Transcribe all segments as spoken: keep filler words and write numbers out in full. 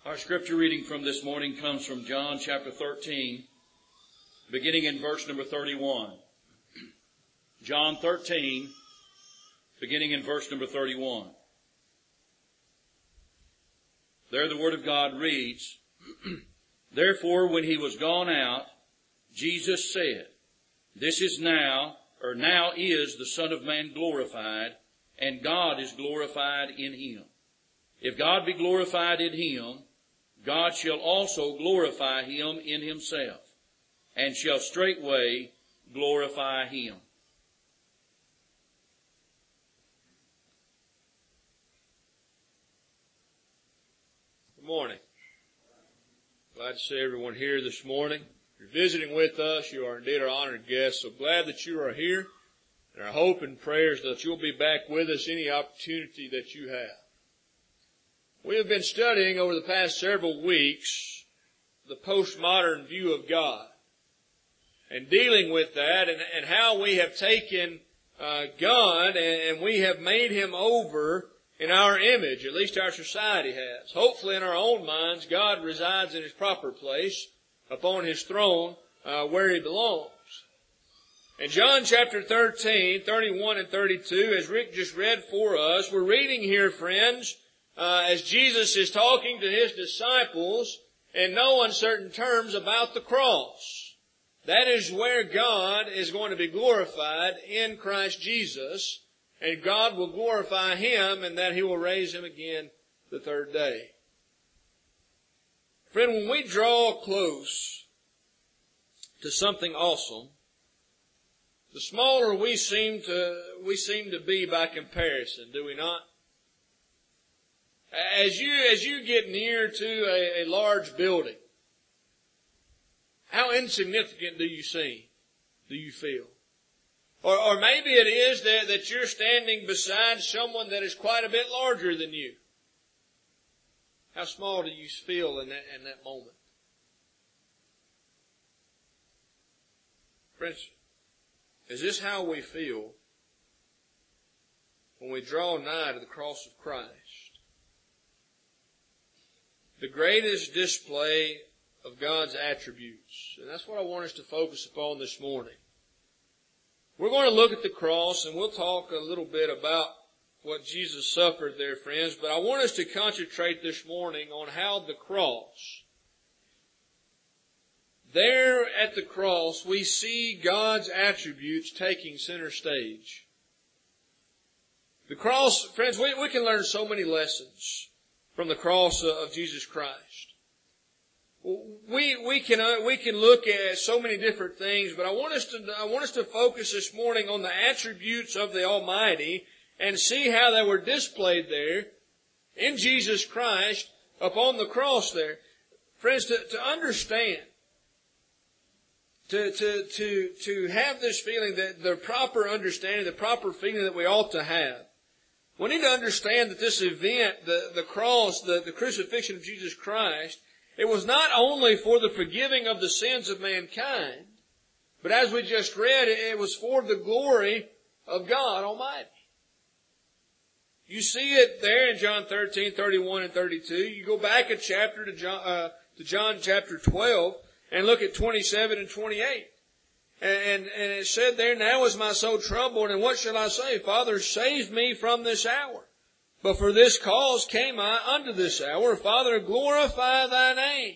Our scripture reading from this morning comes from John chapter thirteen, beginning in verse number thirty-one. John thirteen, beginning in verse number thirty-one. There the word of God reads, Therefore, when he was gone out, Jesus said, This is now, or now is the Son of Man glorified, and God is glorified in him. If God be glorified in him, God shall also glorify him in himself, and shall straightway glorify him. Good morning. Glad to see everyone here this morning. If you're visiting with us, you are indeed our honored guests. So glad that you are here. And our hope and prayers that you'll be back with us any opportunity that you have. We have been studying over the past several weeks the postmodern view of God and dealing with that and, and how we have taken uh, God and, and we have made him over in our image, at least our society has. Hopefully in our own minds, God resides in his proper place upon his throne uh, where he belongs. In John chapter thirteen, thirty-one and thirty-two, as Rick just read for us, we're reading here, friends, Uh, as Jesus is talking to his disciples in no uncertain terms about the cross. That is where God is going to be glorified in Christ Jesus, and God will glorify him and that he will raise him again the third day. Friend, when we draw close to something awesome, the smaller we seem to, we seem to be by comparison, do we not? As you, as you get near to a, a large building, how insignificant do you seem? Do you feel? Or, or maybe it is that, that you're standing beside someone that is quite a bit larger than you. How small do you feel in that, in that moment? Friends, is this how we feel when we draw nigh to the cross of Christ? The greatest display of God's attributes. And that's what I want us to focus upon this morning. We're going to look at the cross and we'll talk a little bit about what Jesus suffered there, friends. But I want us to concentrate this morning on how the cross, there at the cross, we see God's attributes taking center stage. The cross, friends, we, we can learn so many lessons from the cross of Jesus Christ. We, we can, uh, we can look at so many different things, but I want us to, I want us to focus this morning on the attributes of the Almighty and see how they were displayed there in Jesus Christ upon the cross there. Friends, to, to understand, to, to, to, to have this feeling that the proper understanding, the proper feeling that we ought to have, we need to understand that this event, the, the cross, the, the crucifixion of Jesus Christ, it was not only for the forgiving of the sins of mankind, but as we just read, it was for the glory of God Almighty. You see it there in John thirteen, thirty-one and thirty-two. You go back a chapter to John, uh, to John chapter twelve and look at twenty-seven and twenty-eight. And, and it said there, Now is my soul troubled, and what shall I say? Father, save me from this hour. But for this cause came I unto this hour. Father, glorify thy name.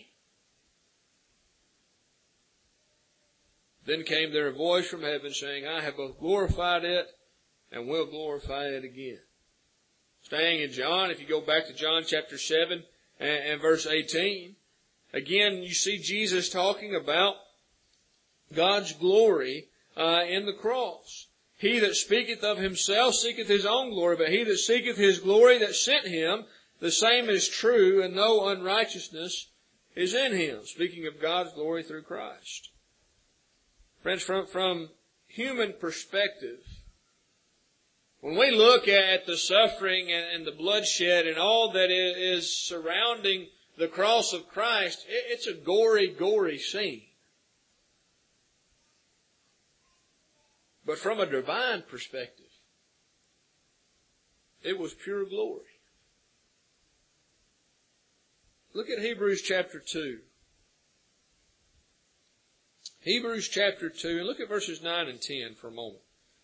Then came there a voice from heaven saying, I have both glorified it and will glorify it again. Staying in John, if you go back to John chapter seven and, and verse eighteen, again you see Jesus talking about God's glory uh, in the cross. He that speaketh of himself seeketh his own glory, but he that seeketh his glory that sent him, the same is true, and no unrighteousness is in him. Speaking of God's glory through Christ. Friends, from, from human perspective, when we look at the suffering and, and the bloodshed and all that is surrounding the cross of Christ, it, it's a gory, gory scene. But from a divine perspective, it was pure glory. Look at Hebrews chapter two. Hebrews chapter two, and look at verses nine and ten for a moment.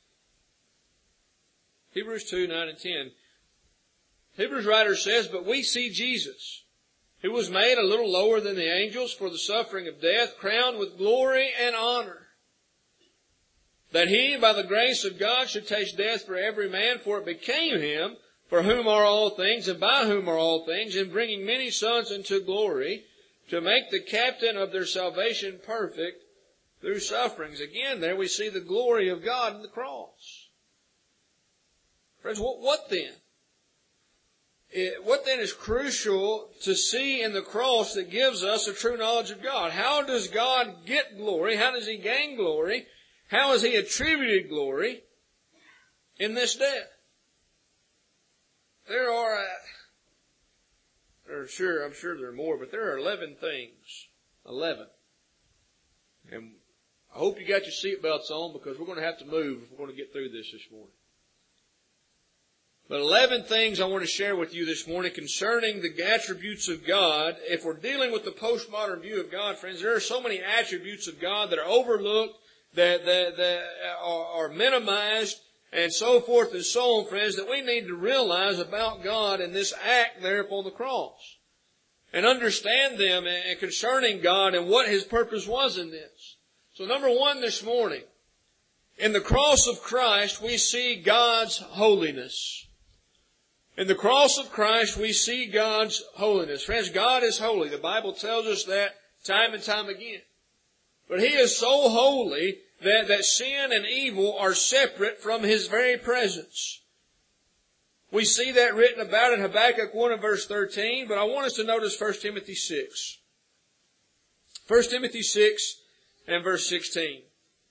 Hebrews two, nine and ten. Hebrews writer says, "But we see Jesus, who was made a little lower than the angels for the suffering of death, crowned with glory and honor, that he, by the grace of God, should taste death for every man, for it became him, for whom are all things, and by whom are all things, in bringing many sons into glory, to make the captain of their salvation perfect through sufferings." Again, there we see the glory of God in the cross. Friends, what, what then? It, what then is crucial to see in the cross that gives us a true knowledge of God? How does God get glory? How does He gain glory? How is He attributed glory in this death? There are, uh, there are sure, I'm sure there are more, but there are eleven things. Eleven. And I hope you got your seatbelts on, because we're going to have to move if we're going to get through this this morning. But eleven things I want to share with you this morning concerning the attributes of God. If we're dealing with the postmodern view of God, friends, there are so many attributes of God that are overlooked, that, that, that are, are minimized, and so forth and so on, friends, that we need to realize about God in this act there upon the cross. And understand them and concerning God and what His purpose was in this. So number one this morning, in the cross of Christ we see God's holiness. In the cross of Christ we see God's holiness. Friends, God is holy. The Bible tells us that time and time again. But He is so holy that, that sin and evil are separate from His very presence. We see that written about in Habakkuk one and verse thirteen, but I want us to notice First Timothy six. First Timothy six and verse sixteen.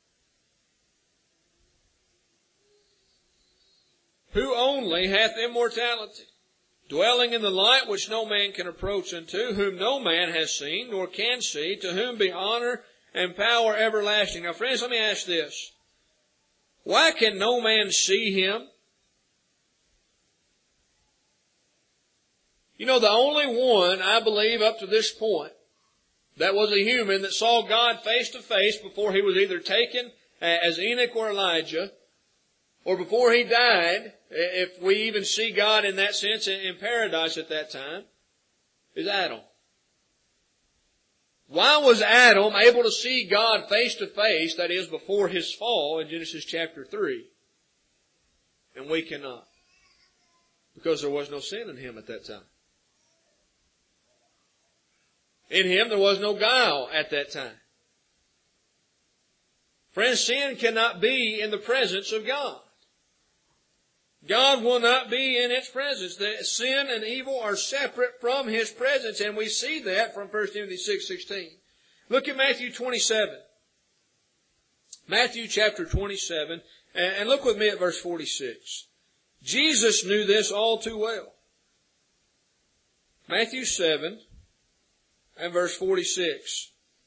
"Who only hath immortality, dwelling in the light which no man can approach unto, whom no man has seen, nor can see, to whom be honor and power everlasting." Now friends, let me ask this. Why can no man see Him? You know, the only one, I believe, up to this point, that was a human that saw God face to face before He was either taken as Enoch or Elijah, or before He died, if we even see God in that sense in paradise at that time, is Adam. Why was Adam able to see God face to face, that is, before his fall in Genesis chapter three? And we cannot. Because there was no sin in him at that time. In him there was no guile at that time. Friends, sin cannot be in the presence of God. God will not be in its presence. The sin and evil are separate from His presence, and we see that from First Timothy six sixteen. Look at Matthew twenty-seven. Matthew chapter twenty-seven, and look with me at verse forty-six. Jesus knew this all too well. Matthew seven and verse forty-six.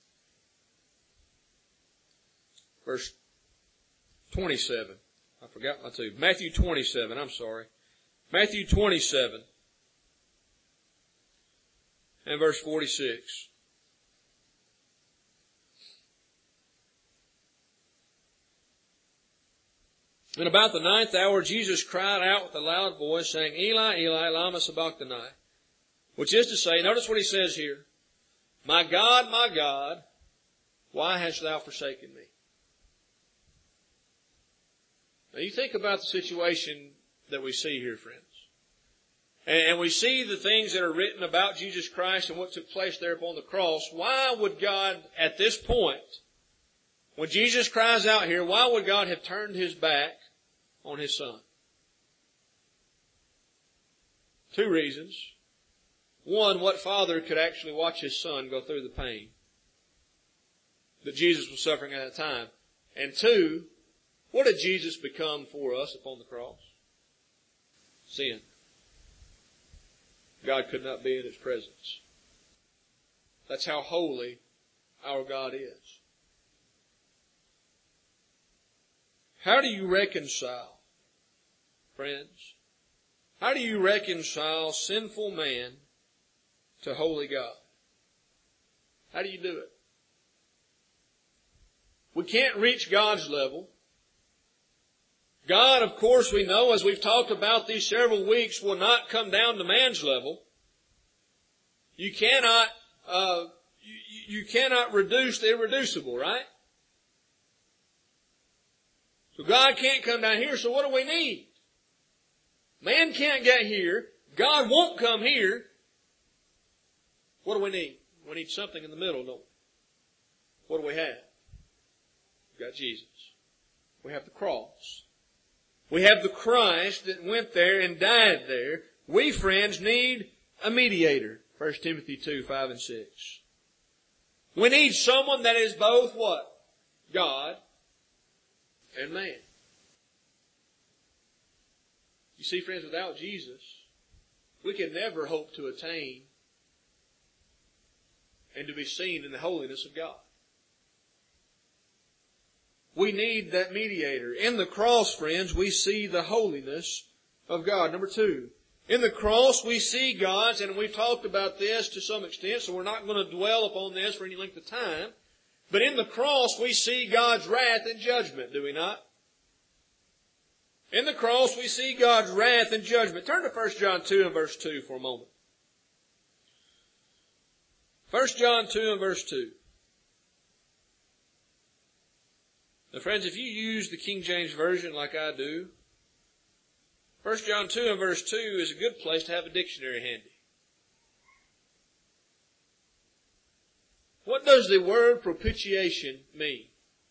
Verse twenty-seven. I forgot my two. Matthew twenty-seven, I'm sorry. Matthew twenty-seven and verse forty-six. "And about the ninth hour Jesus cried out with a loud voice, saying, Eli, Eli, lama sabachthani." Which is to say, notice what He says here. "My God, my God, why hast Thou forsaken me?" Now you think about the situation that we see here, friends. And we see the things that are written about Jesus Christ and what took place there upon the cross. Why would God, at this point, when Jesus cries out here, why would God have turned His back on His Son? Two reasons. One, what father could actually watch his son go through the pain that Jesus was suffering at that time? And two, what did Jesus become for us upon the cross? Sin. God could not be in His presence. That's how holy our God is. How do you reconcile, friends? How do you reconcile sinful man to holy God. How do you do it? We can't reach God's level. God, of course, we know, as we've talked about these several weeks, will not come down to man's level. You cannot, uh, you, you cannot reduce the irreducible, right? So God can't come down here, so what do we need? Man can't get here. God won't come here. What do we need? We need something in the middle, don't we? What do we have? We've got Jesus. We have the cross. We have the Christ that went there and died there. We, friends, need a mediator. First Timothy two, five and six. We need someone that is both what? God and man. You see, friends, without Jesus, we can never hope to attain and to be seen in the holiness of God. We need that mediator. In the cross, friends, we see the holiness of God. Number two, in the cross we see God's, and we've talked about this to some extent, so we're not going to dwell upon this for any length of time. But in the cross we see God's wrath and judgment, do we not? In the cross we see God's wrath and judgment. Turn to First John two and verse two for a moment. First John two and verse two. Now, friends, if you use the King James Version like I do, First John two and verse two is a good place to have a dictionary handy. What does the word propitiation mean?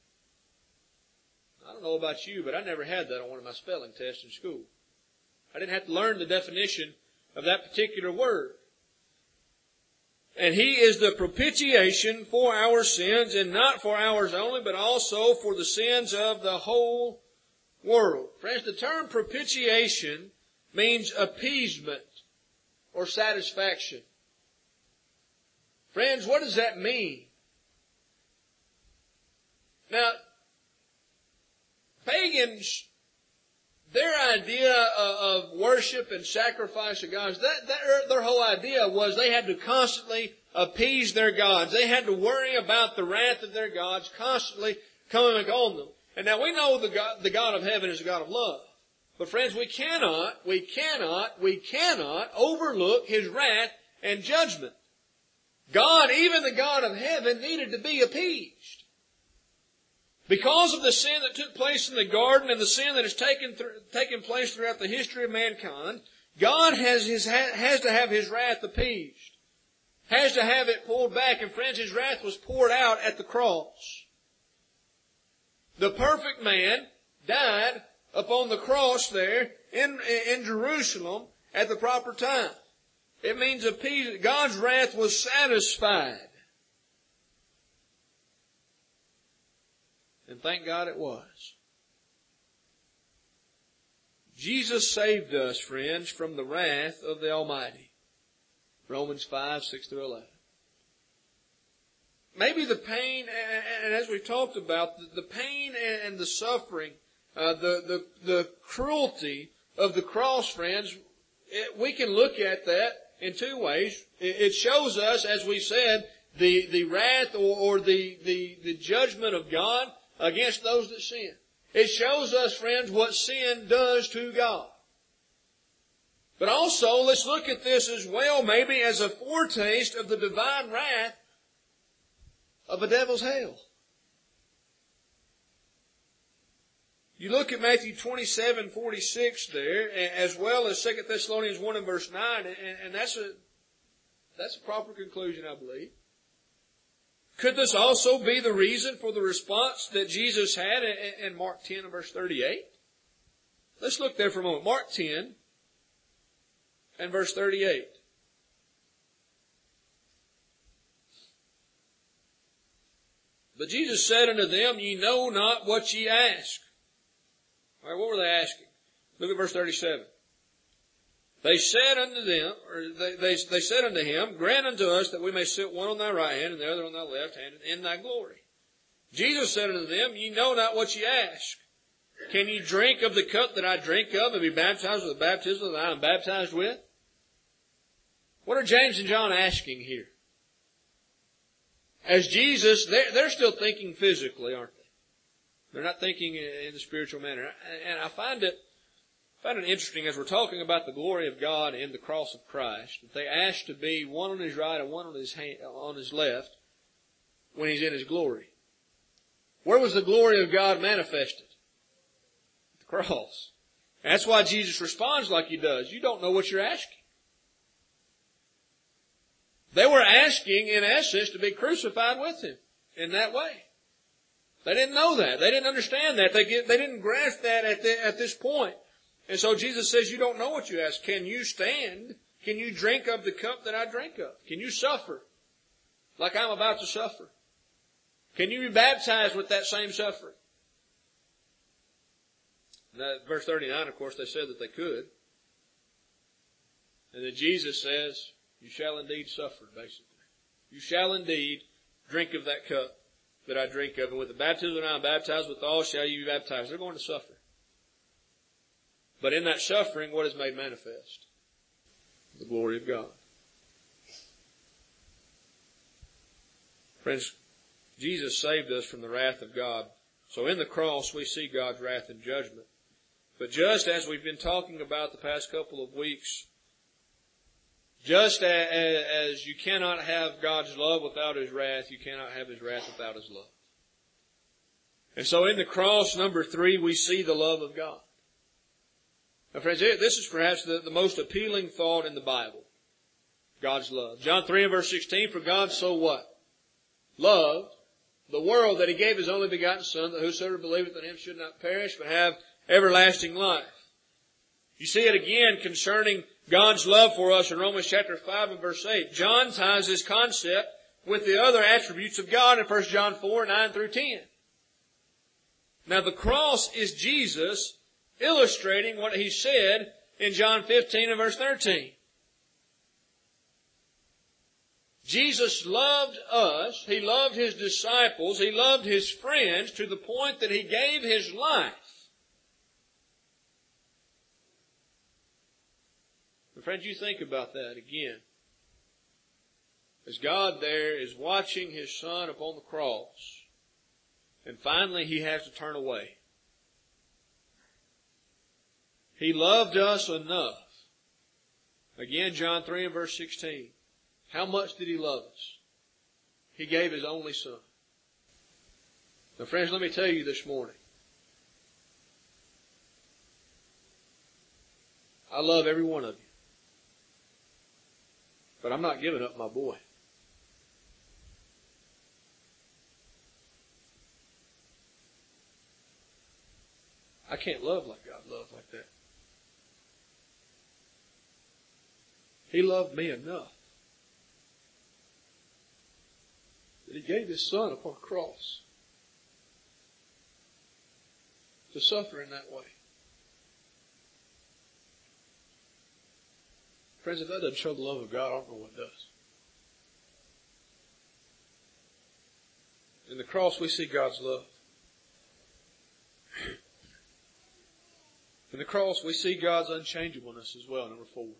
I don't know about you, but I never had that on one of my spelling tests in school. I didn't have to learn the definition of that particular word. And He is the propitiation for our sins, and not for ours only, but also for the sins of the whole world. Friends, the term propitiation means appeasement or satisfaction. Friends, what does that mean? Now, pagans, their idea of worship and sacrifice to gods, that, that, their whole idea was they had to constantly appease their gods. They had to worry about the wrath of their gods constantly coming on them. And now we know the God, the God of heaven is a God of love. But friends, we cannot, we cannot, we cannot overlook His wrath and judgment. God, even the God of heaven, needed to be appeased. Because of the sin that took place in the garden and the sin that has taken, th- taken place throughout the history of mankind, God has, his, has to have His wrath appeased. Has to have it pulled back. And friends, His wrath was poured out at the cross. The perfect man died upon the cross there in, in Jerusalem at the proper time. It means appeased. God's wrath was satisfied. And thank God it was. Jesus saved us, friends, from the wrath of the Almighty. Romans five, six through eleven. Maybe the pain, and as we've talked about, the pain and the suffering, uh, the, the, the cruelty of the cross, friends, it, we can look at that in two ways. It shows us, as we said, the, the wrath or, or the, the, the judgment of God against those that sin. It shows us, friends, what sin does to God. But also, let's look at this as well, maybe as a foretaste of the divine wrath of the devil's hell. You look at Matthew twenty-seven, forty-six there, as well as Second Thessalonians one and verse nine, and, and that's a, that's a proper conclusion, I believe. Could this also be the reason for the response that Jesus had in Mark ten and verse thirty-eight? Let's look there for a moment. Mark ten and verse thirty-eight. But Jesus said unto them, Ye know not what ye ask. All right, what were they asking? Look at verse thirty-seven. They said unto them, or they, they, they said unto him, Grant unto us that we may sit one on thy right hand and the other on thy left hand in thy glory. Jesus said unto them, Ye know not what ye ask. Can ye drink of the cup that I drink of and be baptized with the baptism that I am baptized with? What are James and John asking here? As Jesus, they're, they're still thinking physically, aren't they? They're not thinking in the spiritual manner. And I find it, find it interesting as we're talking about the glory of God in the cross of Christ, that they ask to be one on his right and one on his hand, on his left when he's in his glory. Where was the glory of God manifested? The cross. That's why Jesus responds like he does. You don't know what you're asking. They were asking, in essence, to be crucified with him in that way. They didn't know that. They didn't understand that. They, get, they didn't grasp that at, the, at this point. And so Jesus says, you don't know what you ask. Can you stand? Can you drink of the cup that I drink of? Can you suffer like I'm about to suffer? Can you be baptized with that same suffering? Now, verse thirty-nine, of course, they said that they could. And then Jesus says, you shall indeed suffer, basically. You shall indeed drink of that cup that I drink of. And with the baptism that I am baptized withal shall you be baptized. They're going to suffer. But in that suffering, what is made manifest? The glory of God. Friends, Jesus saved us from the wrath of God. So in the cross, we see God's wrath and judgment. But just as we've been talking about the past couple of weeks, just as you cannot have God's love without His wrath, you cannot have His wrath without His love. And so in the cross, number three, we see the love of God. Now friends, this is perhaps the, the most appealing thought in the Bible. God's love. John three and verse sixteen, for God so what? Loved the world that He gave His only begotten Son, that whosoever believeth in Him should not perish, but have everlasting life. You see it again concerning God's love for us in Romans chapter five and verse eight. John ties this concept with the other attributes of God in First John four, nine through ten. Now the cross is Jesus illustrating what He said in John fifteen and verse thirteen. Jesus loved us, He loved His disciples, He loved His friends to the point that He gave His life. But friends, you think about that again. As God there is watching His Son upon the cross, and finally He has to turn away. He loved us enough. Again, John three and verse sixteen. How much did He love us? He gave His only Son. Now friends, let me tell you this morning. I love every one of you. But I'm not giving up my boy. I can't love like God loved like that. He loved me enough that He gave His Son upon a cross to suffer in that way. Friends, if that doesn't show the love of God, I don't know what does. In the cross, we see God's love. In the cross, we see God's unchangeableness as well, number four.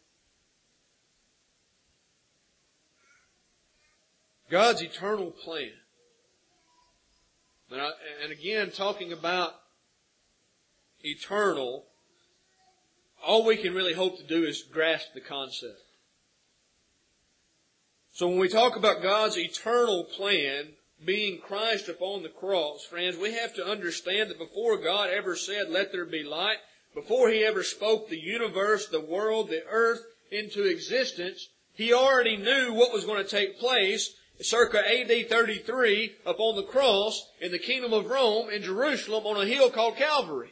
God's eternal plan. And, I, and again, talking about eternal, all we can really hope to do is grasp the concept. So when we talk about God's eternal plan being Christ upon the cross, friends, we have to understand that before God ever said, let there be light, before He ever spoke the universe, the world, the earth into existence, He already knew what was going to take place circa A D thirty-three upon the cross in the kingdom of Rome in Jerusalem on a hill called Calvary.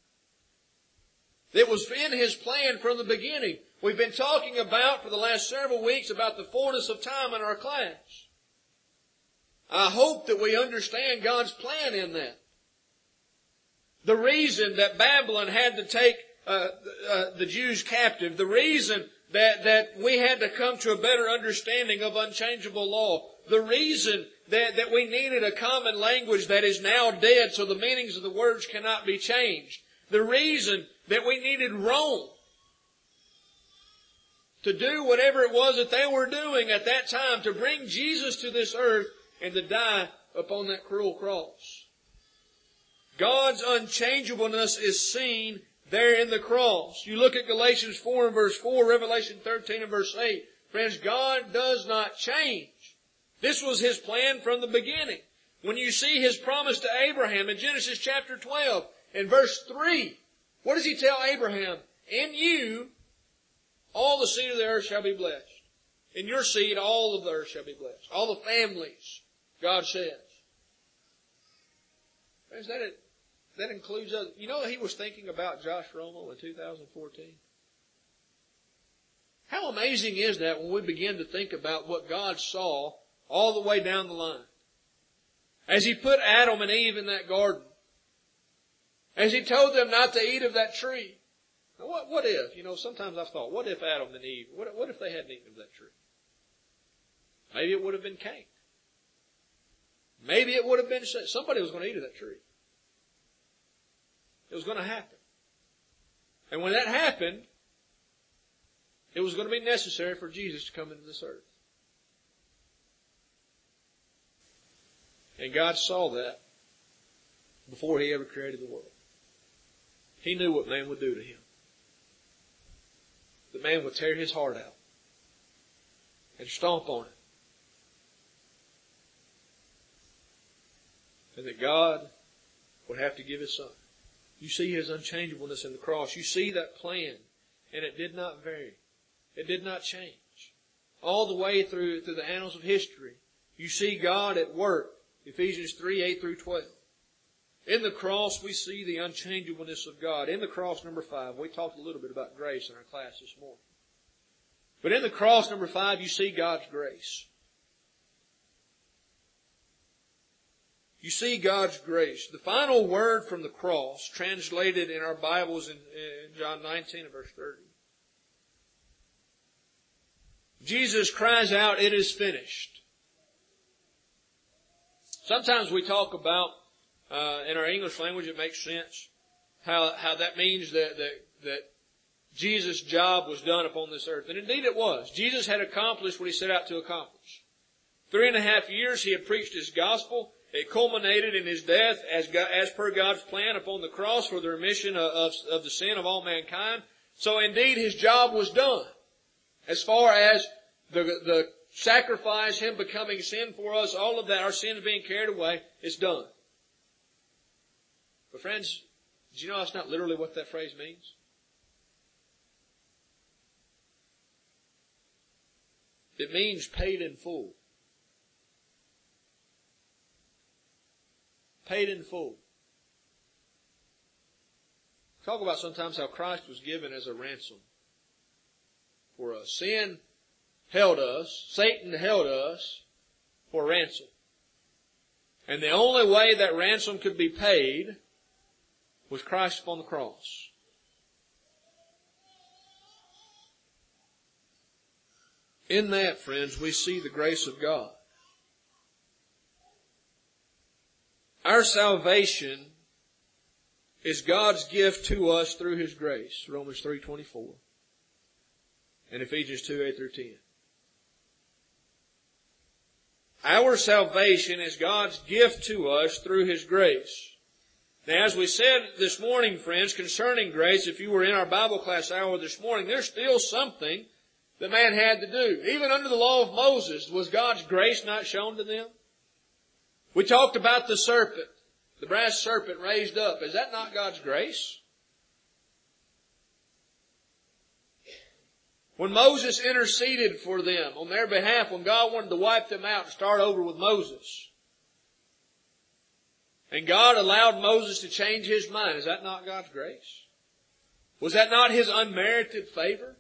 It was in His plan from the beginning. We've been talking about for the last several weeks about the fullness of time in our class. I hope that we understand God's plan in that. The reason that Babylon had to take uh, uh, the Jews captive, the reason that, that we had to come to a better understanding of unchangeable law, the reason that, that we needed a common language that is now dead so the meanings of the words cannot be changed, the reason that we needed Rome to do whatever it was that they were doing at that time, to bring Jesus to this earth and to die upon that cruel cross. God's unchangeableness is seen there in the cross. You look at Galatians four and verse four, Revelation thirteen and verse eight. Friends, God does not change. This was His plan from the beginning. When you see His promise to Abraham in Genesis chapter twelve and verse three, what does He tell Abraham? In you, all the seed of the earth shall be blessed. In your seed, all of the earth shall be blessed. All the families, God says. Friends, that, that includes us. You know, He was thinking about Josh Romo in two thousand fourteen. How amazing is that when we begin to think about what God saw all the way down the line? As He put Adam and Eve in that garden. As He told them not to eat of that tree. Now what, what if, you know, sometimes I've thought, what if Adam and Eve, what, what if they hadn't eaten of that tree? Maybe it would have been Cain. Maybe it would have been, somebody was going to eat of that tree. It was going to happen. And when that happened, it was going to be necessary for Jesus to come into this earth. And God saw that before He ever created the world. He knew what man would do to him. The man would tear his heart out and stomp on it. And that God would have to give His Son. You see His unchangeableness in the cross. You see that plan. And it did not vary. It did not change. All the way through, through the annals of history, you see God at work. Ephesians three, eight through twelve. In the cross, we see the unchangeableness of God. In the cross, number five, we talked a little bit about grace in our class this morning. But in the cross, number five, you see God's grace. You see God's grace. The final word from the cross, translated in our Bibles in, in John nineteen and verse thirty. Jesus cries out, "It is finished." Sometimes we talk about, uh, in our English language, it makes sense, how, how that means that, that, that Jesus' job was done upon this earth. And indeed it was. Jesus had accomplished what He set out to accomplish. Three and a half years He had preached His gospel. It culminated in His death as, God, as per God's plan upon the cross for the remission of, of, of the sin of all mankind. So indeed His job was done. As far as the, the sacrifice, Him becoming sin for us, all of that, our sins being carried away, it's done. But friends, did you know that's not literally what that phrase means? It means paid in full. Paid in full. Talk about sometimes how Christ was given as a ransom for us. Sin held us. Satan held us for ransom. And the only way that ransom could be paid was Christ upon the cross. In that, friends, we see the grace of God. Our salvation is God's gift to us through His grace. Romans three twenty-four. And Ephesians two, eight through ten. Our salvation is God's gift to us through His grace. Now, as we said this morning, friends, concerning grace, if you were in our Bible class hour this morning, there's still something that man had to do. Even under the law of Moses, was God's grace not shown to them? We talked about the serpent, the brass serpent raised up. Is that not God's grace? When Moses interceded for them on their behalf, when God wanted to wipe them out and start over with Moses, and God allowed Moses to change his mind, is that not God's grace? Was that not His unmerited favor?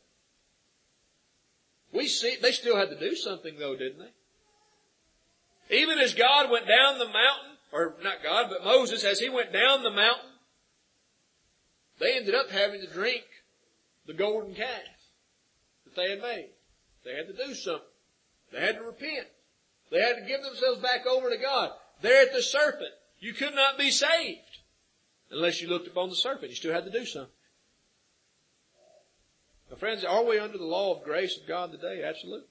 We see, they still had to do something though, didn't they? Even as God went down the mountain, or not God, but Moses, as he went down the mountain, they ended up having to drink the golden calf that they had made. They had to do something. They had to repent. They had to give themselves back over to God. There at the serpent, you could not be saved unless you looked upon the serpent. You still had to do something. Now, friends, are we under the law of grace of God today? Absolutely.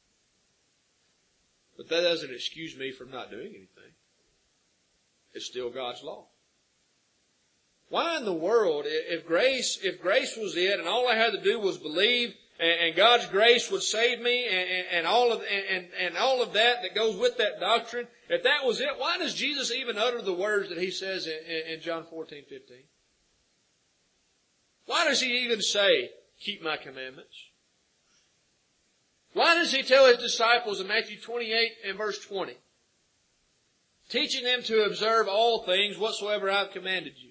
But that doesn't excuse me from not doing anything. It's still God's law. Why in the world, if grace, if grace was it, and all I had to do was believe, and, and God's grace would save me, and, and, and all of and, and all of that that goes with that doctrine, if that was it, why does Jesus even utter the words that He says in, in John fourteen fifteen? Why does He even say, "Keep my commandments"? Why does He tell His disciples in Matthew twenty-eight and verse twenty, teaching them to observe all things whatsoever I have commanded you?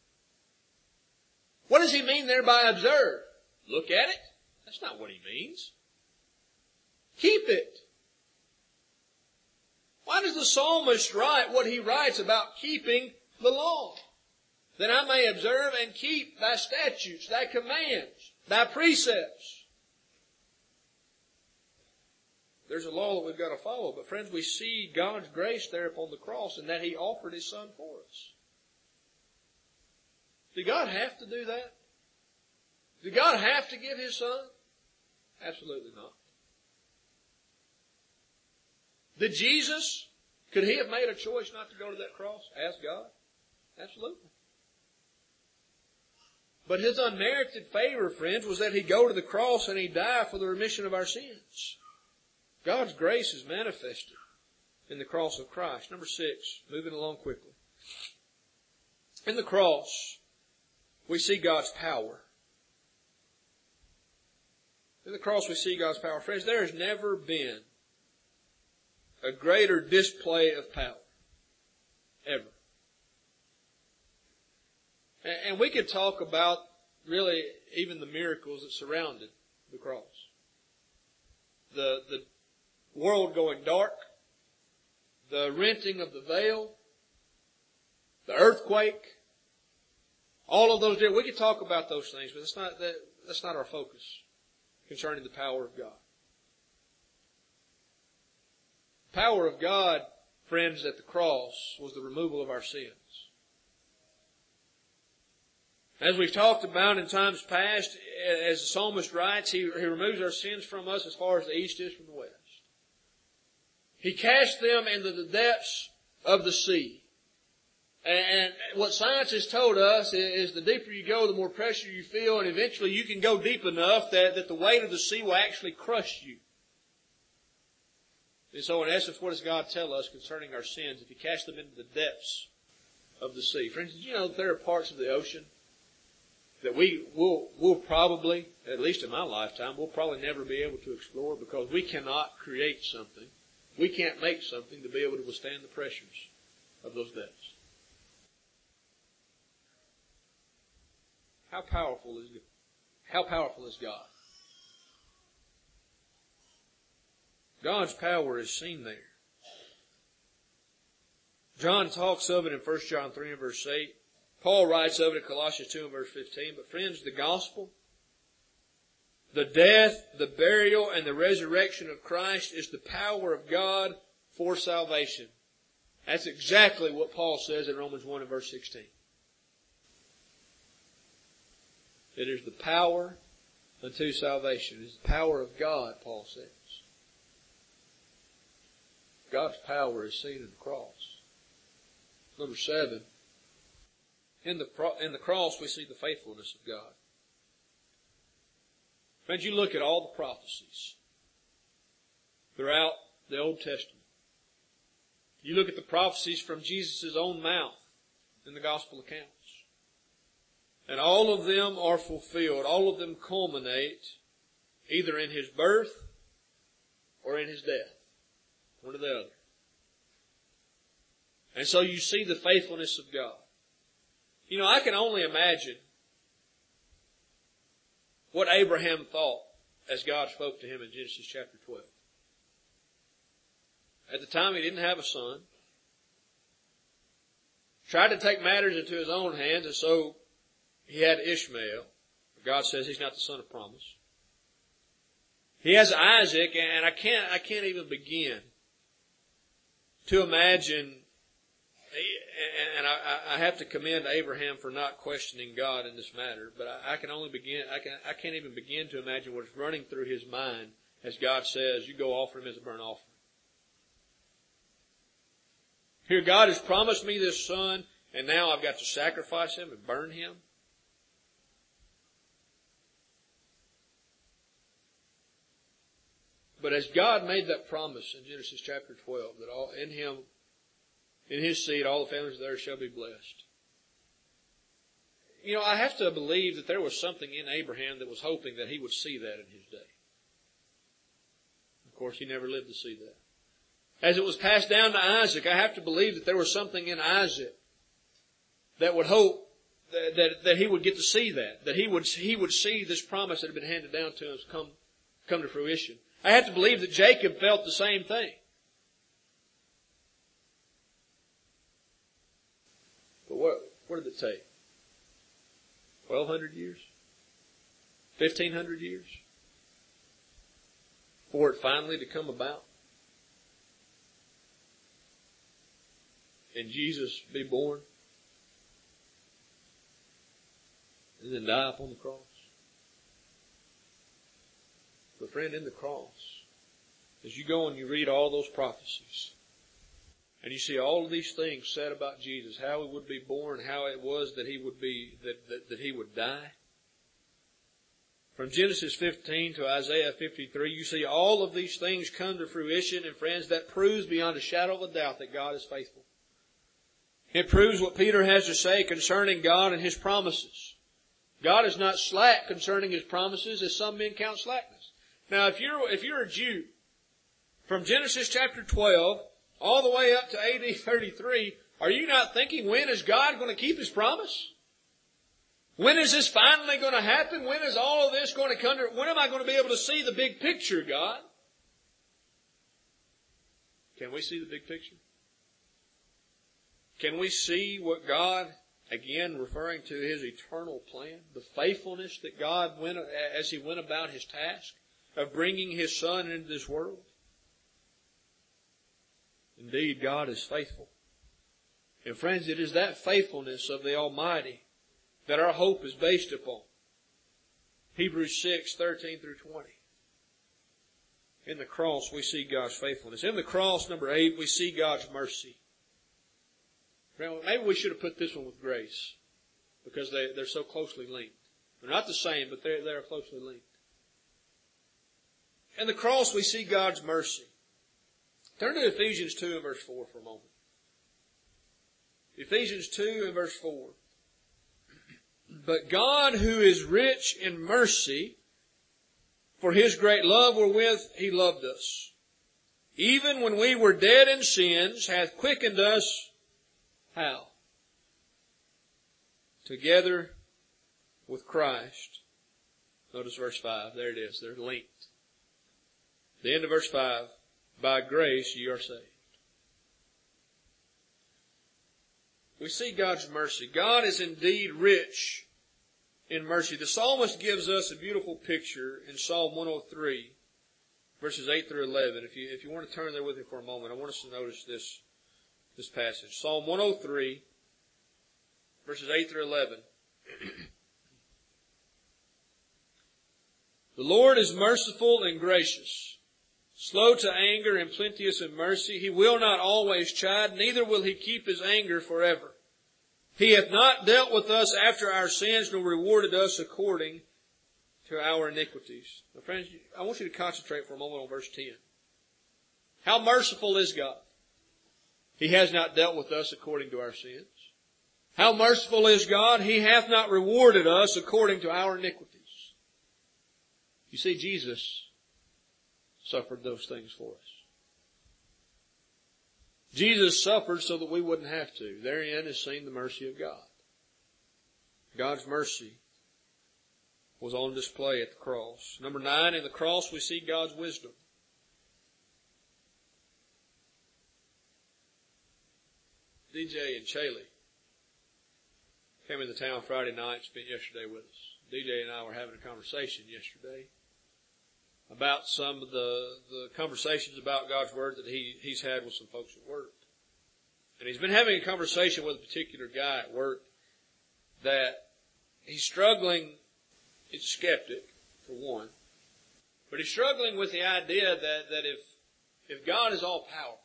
What does He mean there by observe? Look at it? That's not what He means. Keep it. Why does the psalmist write what he writes about keeping the law? That I may observe and keep thy statutes, thy commands, thy precepts. There's a law that we've got to follow. But friends, we see God's grace there upon the cross and that He offered His Son for us. Did God have to do that? Did God have to give His Son? Absolutely not. Did Jesus, could He have made a choice not to go to that cross? Ask God. Absolutely. But His unmerited favor, friends, was that He go to the cross and He die for the remission of our sins. God's grace is manifested in the cross of Christ. Number six, moving along quickly. In the cross, we see God's power. In the cross we see God's power. Friends, there has never been a greater display of power. Ever. And we could talk about really even the miracles that surrounded the cross. The, the world going dark. The renting of the veil. The earthquake. All of those, we could talk about those things, but that's not, that, that's not our focus concerning the power of God. The power of God, friends, at the cross was the removal of our sins. As we've talked about in times past, as the psalmist writes, he, he removes our sins from us as far as the east is from the west. He cast them into the depths of the sea. And what science has told us is the deeper you go, the more pressure you feel, and eventually you can go deep enough that, that the weight of the sea will actually crush you. And so in essence, what does God tell us concerning our sins if He casts them into the depths of the sea? Friends, did you know that there are parts of the ocean that we will will probably, at least in my lifetime, we'll probably never be able to explore because we cannot create something. We can't make something to be able to withstand the pressures of those depths. How powerful is how powerful is God? God's power is seen there. John talks of it in First John three and verse eight. Paul writes of it in Colossians two and verse fifteen. But friends, the gospel, the death, the burial, and the resurrection of Christ is the power of God for salvation. That's exactly what Paul says in Romans one and verse sixteen. It is the power unto salvation. It is the power of God, Paul says. God's power is seen in the cross. Number seven, in the, in the cross we see the faithfulness of God. Friends, you look at all the prophecies throughout the Old Testament. You look at the prophecies from Jesus' own mouth in the gospel accounts. And all of them are fulfilled. All of them culminate either in His birth or in His death. One or the other. And so you see the faithfulness of God. You know, I can only imagine what Abraham thought as God spoke to him in Genesis chapter twelve. At the time he didn't have a son. Tried to take matters into his own hands, and so he had Ishmael. God says he's not the son of promise. He has Isaac, and I can't, I can't even begin to imagine and I, I have to commend Abraham for not questioning God in this matter, but I, I can only begin, I can, I can't even begin to imagine what's running through his mind as God says, you go offer him as a burnt offering. Here, God has promised me this son, and now I've got to sacrifice him and burn him. But as God made that promise in Genesis chapter twelve, that all, in him, in his seed, all the families of the earth shall be blessed. You know, I have to believe that there was something in Abraham that was hoping that he would see that in his day. Of course, he never lived to see that. As it was passed down to Isaac, I have to believe that there was something in Isaac that would hope that, that, that he would get to see that, that he would, he would see this promise that had been handed down to him come, come to fruition. I have to believe that Jacob felt the same thing. But what, what did it take? Twelve hundred years? Fifteen hundred years? For it finally to come about? And Jesus be born? And then die upon the cross? But friend, in the cross, as you go and you read all those prophecies, and you see all of these things said about Jesus, how he would be born, how it was that he would be, that, that, that he would die. From Genesis fifteen to Isaiah fifty-three, you see all of these things come to fruition, and friends, that proves beyond a shadow of a doubt that God is faithful. It proves what Peter has to say concerning God and his promises. God is not slack concerning his promises, as some men count slackness. Now, if you're, if you're a Jew, from Genesis chapter twelve all the way up to A D thirty-three, are you not thinking, when is God going to keep his promise? When is this finally going to happen? When is all of this going to come to, when am I going to be able to see the big picture, God? Can we see the big picture? Can we see what God, again referring to his eternal plan, the faithfulness that God went, as he went about his task of bringing his son into this world? Indeed, God is faithful. And friends, it is that faithfulness of the Almighty that our hope is based upon. Hebrews six, thirteen through twenty. In the cross, we see God's faithfulness. In the cross, number eight, we see God's mercy. Maybe we should have put this one with grace, because they, they're so closely linked. They're not the same, but they're, they're closely linked. In the cross, we see God's mercy. Turn to Ephesians two and verse four for a moment. Ephesians two and verse four. But God, who is rich in mercy, for his great love wherewith he loved us, even when we were dead in sins, hath quickened us, how? Together with Christ. Notice verse five. There it is. They're linked. The end of verse five. By grace ye are saved. We see God's mercy. God is indeed rich in mercy. The psalmist gives us a beautiful picture in Psalm one oh three, verses eight through eleven. If you, if you want to turn there with me for a moment, I want us to notice this, this passage. Psalm one oh three, verses eight through eleven. The Lord is merciful and gracious, slow to anger and plenteous in mercy. He will not always chide, neither will he keep his anger forever. He hath not dealt with us after our sins, nor rewarded us according to our iniquities. Now, friends, I want you to concentrate for a moment on verse ten. How merciful is God? He has not dealt with us according to our sins. How merciful is God? He hath not rewarded us according to our iniquities. You see, Jesus suffered those things for us. Jesus suffered so that we wouldn't have to. Therein is seen the mercy of God. God's mercy was on display at the cross. Number nine, in the cross we see God's wisdom. D J and Chaley came into town Friday night, spent yesterday with us. D J and I were having a conversation yesterday about some of the, the conversations about God's Word that he, he's had with some folks at work. And he's been having a conversation with a particular guy at work that he's struggling, he's a skeptic, for one. But he's struggling with the idea that, that if, if God is all powerful,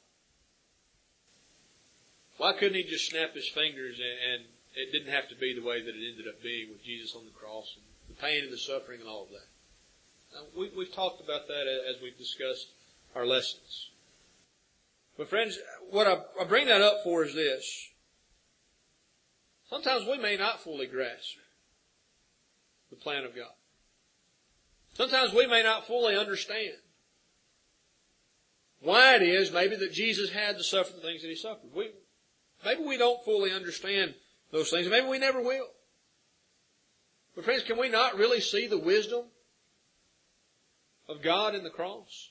why couldn't he just snap his fingers and, and it didn't have to be the way that it ended up being with Jesus on the cross and the pain and the suffering and all of that? Now, we, we've talked about that as we've discussed our lessons. But friends, what I, I bring that up for is this. Sometimes we may not fully grasp the plan of God. Sometimes we may not fully understand why it is maybe that Jesus had to suffer the things that he suffered. We, maybe we don't fully understand those things. Maybe we never will. But friends, can we not really see the wisdom of God in the cross?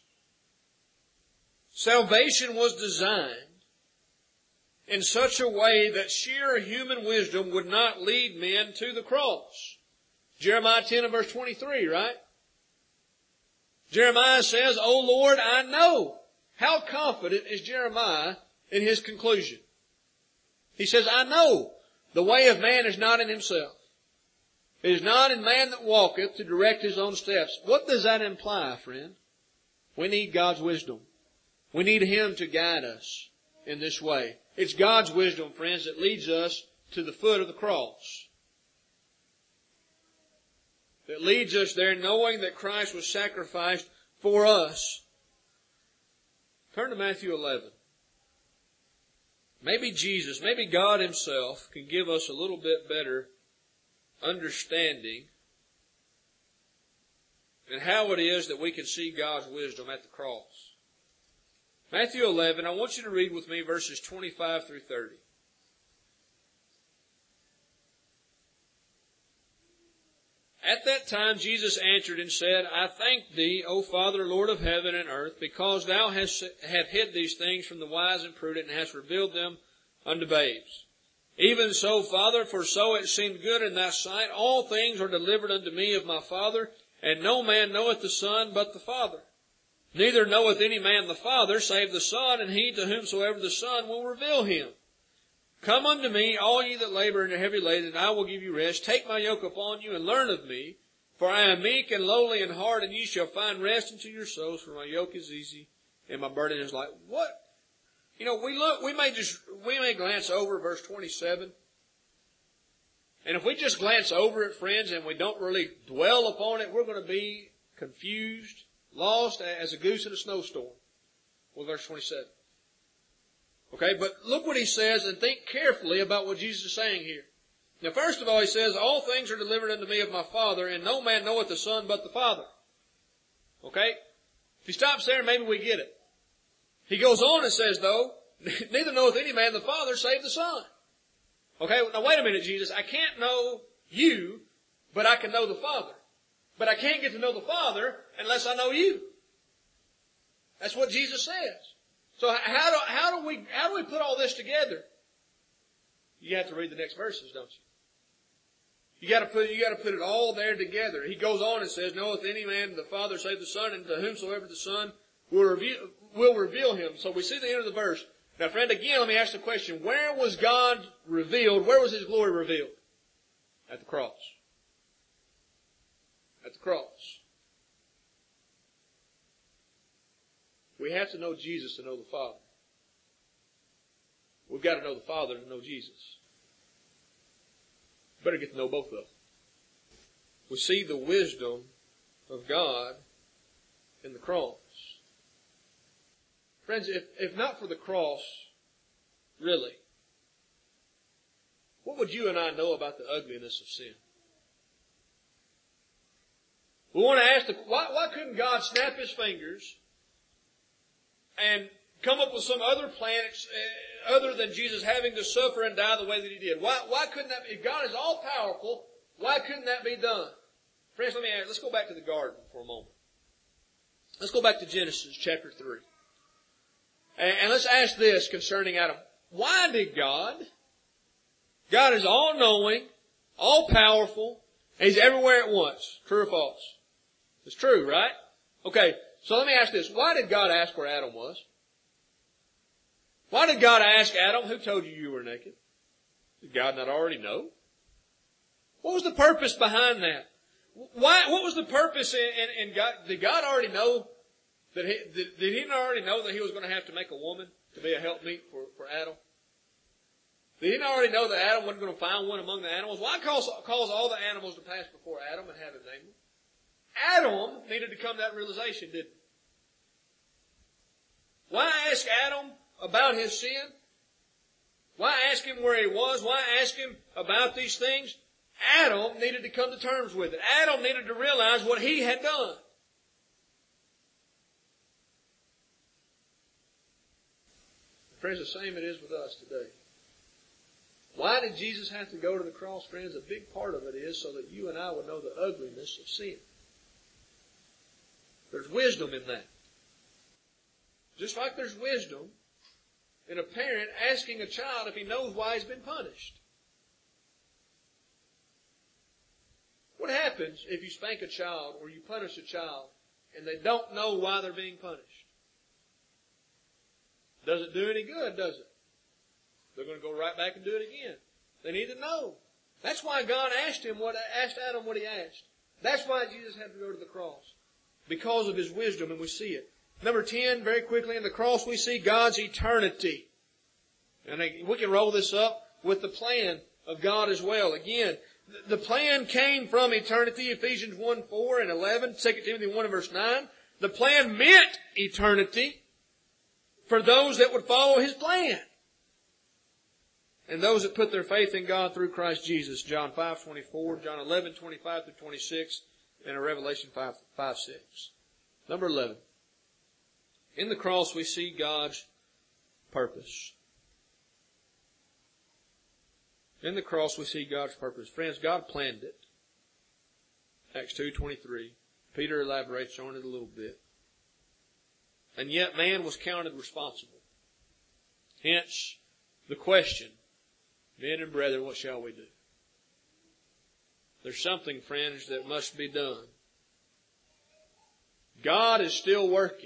Salvation was designed in such a way that sheer human wisdom would not lead men to the cross. Jeremiah ten and verse twenty-three, right? Jeremiah says, "O Lord, I know." How confident is Jeremiah in his conclusion? He says, "I know the way of man is not in himself. It is not in man that walketh to direct his own steps." What does that imply, friend? We need God's wisdom. We need Him to guide us in this way. It's God's wisdom, friends, that leads us to the foot of the cross. That leads us there knowing that Christ was sacrificed for us. Turn to Matthew eleven. Maybe Jesus, maybe God Himself can give us a little bit better understanding and how it is that we can see God's wisdom at the cross. Matthew eleven, I want you to read with me verses twenty-five through thirty. At that time Jesus answered and said, "I thank Thee, O Father, Lord of heaven and earth, because Thou hast have hid these things from the wise and prudent, and hast revealed them unto babes. Even so, Father, for so it seemed good in Thy sight. All things are delivered unto me of my Father, and no man knoweth the Son but the Father. Neither knoweth any man the Father, save the Son, and he to whomsoever the Son will reveal Him. Come unto me, all ye that labor and are heavy laden, and I will give you rest. Take my yoke upon you, and learn of me. For I am meek and lowly in heart, and ye shall find rest unto your souls. For my yoke is easy, and my burden is light." What? You know, we look, we may just, we may glance over verse twenty-seven. And if we just glance over it, friends, and we don't really dwell upon it, we're going to be confused, lost as a goose in a snowstorm. Well, verse twenty-seven. Okay, but look what he says and think carefully about what Jesus is saying here. Now, first of all, he says, "All things are delivered unto me of my Father, and no man knoweth the Son but the Father." Okay? If he stops there, maybe we get it. He goes on and says, though, "Neither knoweth any man the Father save the Son." Okay, now wait a minute, Jesus. I can't know you, but I can know the Father. But I can't get to know the Father unless I know you. That's what Jesus says. So how do, how do we, how do we put all this together? You have to read the next verses, don't you? You gotta put, you gotta put it all there together. He goes on and says, "Knoweth any man the Father save the Son, and to whomsoever the Son will reveal, will reveal Him." So we see the end of the verse. Now friend, again, let me ask the question, where was God revealed? Where was His glory revealed? At the cross. At the cross. We have to know Jesus to know the Father. We've got to know the Father to know Jesus. Better get to know both of them. We see the wisdom of God in the cross. Friends, if, if not for the cross, really, what would you and I know about the ugliness of sin? We want to ask, the, why, why couldn't God snap His fingers and come up with some other plan uh, other than Jesus having to suffer and die the way that He did? Why, why couldn't that be? If God is all powerful, why couldn't that be done? Friends, let me ask, let's go back to the garden for a moment. Let's go back to Genesis chapter three. And, and let's ask this concerning Adam. Why did God, God is all-knowing, all-powerful, and He's everywhere at once. True or false? It's true, right? Okay, so let me ask this. Why did God ask where Adam was? Why did God ask Adam, who told you you were naked? Did God not already know? What was the purpose behind that? Why? What was the purpose in, in, in God? Did God already know that he, did, did he not already know that he was going to have to make a woman to be a helpmeet for, for Adam? Did he not already know that Adam wasn't going to find one among the animals? Why cause, cause all the animals to pass before Adam and have him name them? Adam needed to come to that realization, didn't he? Why ask Adam about his sin? Why ask him where he was? Why ask him about these things? Adam needed to come to terms with it. Adam needed to realize what he had done. Friends, the same it is with us today. Why did Jesus have to go to the cross, friends? A big part of it is so that you and I would know the ugliness of sin. There's wisdom in that. Just like there's wisdom in a parent asking a child if he knows why he's been punished. What happens if you spank a child or you punish a child and they don't know why they're being punished? Doesn't do any good, does it? They're going to go right back and do it again. They need to know. That's why God asked him what asked Adam what he asked. That's why Jesus had to go to the cross. Because of his wisdom, and we see it. Number ten, very quickly, in the cross we see God's eternity. And we can roll this up with the plan of God as well. Again, the plan came from eternity, Ephesians one, four and eleven, Second Timothy one and verse nine. The plan meant eternity for those that would follow His plan. And those that put their faith in God through Christ Jesus. John five, twenty-four, John eleven, twenty-five through twenty-six, and Revelation five, five, six. Number eleven. In the cross we see God's purpose. In the cross we see God's purpose. Friends, God planned it. Acts two twenty-three. Peter elaborates on it a little bit. And yet man was counted responsible. Hence the question, men and brethren, what shall we do? There's something, friends, that must be done. God is still working.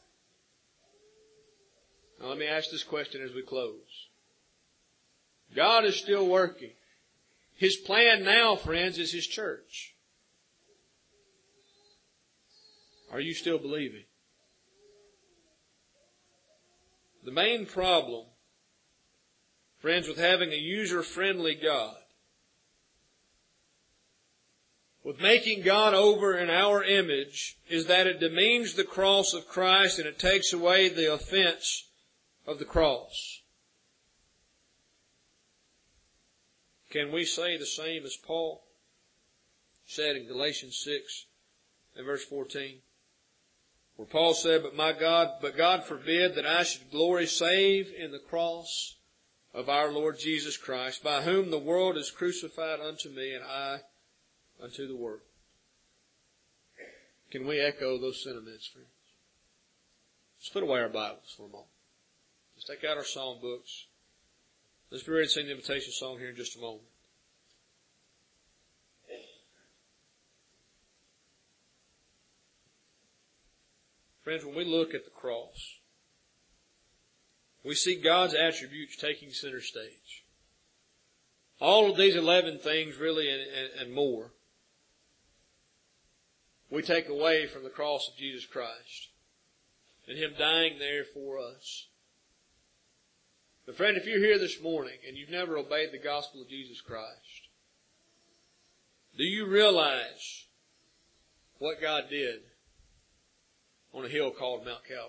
Now let me ask this question as we close. God is still working. His plan now, friends, is His church. Are you still believing? The main problem, friends, with having a user-friendly God, with making God over in our image, is that it demeans the cross of Christ and it takes away the offense of the cross. Can we say the same as Paul said in Galatians six and verse fourteen? Where Paul said, But my God, but God forbid that I should glory save in the cross of our Lord Jesus Christ, by whom the world is crucified unto me, and I unto the world. Can we echo those sentiments, friends? Let's put away our Bibles for a moment. Let's take out our song books. Let's be ready to sing the invitation song here in just a moment. Friends, when we look at the cross, we see God's attributes taking center stage. All of these eleven things, really, and, and, and more, we take away from the cross of Jesus Christ and Him dying there for us. But friend, if you're here this morning and you've never obeyed the gospel of Jesus Christ, do you realize what God did on a hill called Mount Calvary?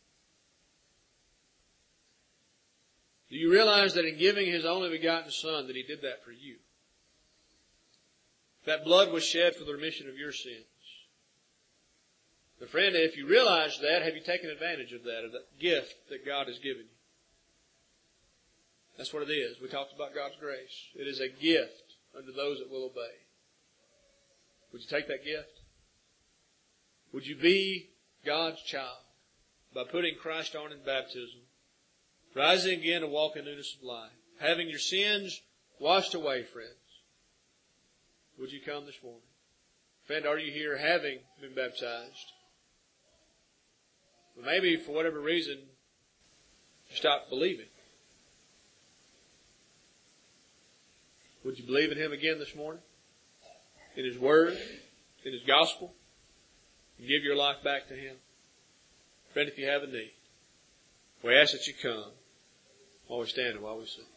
Do you realize that in giving His only begotten Son that He did that for you? That blood was shed for the remission of your sins. But friend, if you realize that, have you taken advantage of that, of that gift that God has given you? That's what it is. We talked about God's grace. It is a gift unto those that will obey. Would you take that gift? Would you be God's child by putting Christ on in baptism, rising again to walk in newness of life, having your sins washed away, friends? Would you come this morning? Friend, are you here having been baptized? But maybe for whatever reason You stop believing. Would you believe in Him again this morning? In His Word? In His Gospel? And give your life back to Him? Friend, if you have a need, we ask that you come while we stand and while we sing.